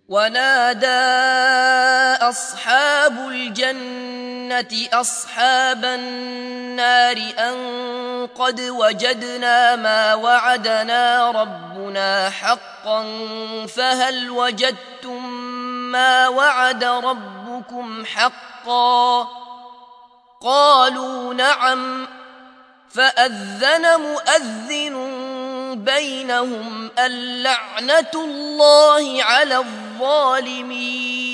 ونادى أصحاب الجنة أصحاب النار أن قد وجدنا ما وعدنا ربنا حقا فهل وجدتم ما وعد ربكم حقا قالوا نعم فأذن مؤذن بينهم اللعنة الله على الظالمين.